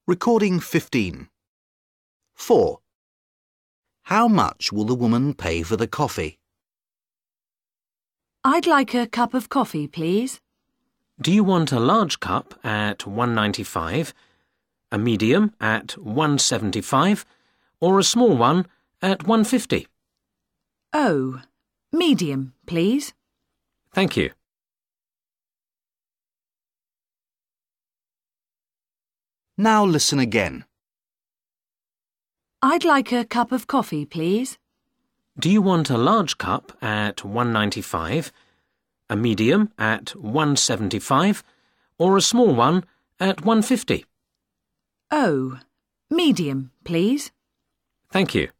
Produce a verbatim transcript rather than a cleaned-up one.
Recording fifteen. four. How much will the woman pay for the coffee? I'd like a cup of coffee, please. Do you want a large cup at one ninety-five, a medium at one seventy-five, or a small one at one fifty? Oh, medium, please. Thank you. Now listen again. I'd like a cup of coffee, please. Do you want a large cup at one ninety-five, a medium at one seventy-five, or a small one at one fifty? Oh, medium, please. Thank you.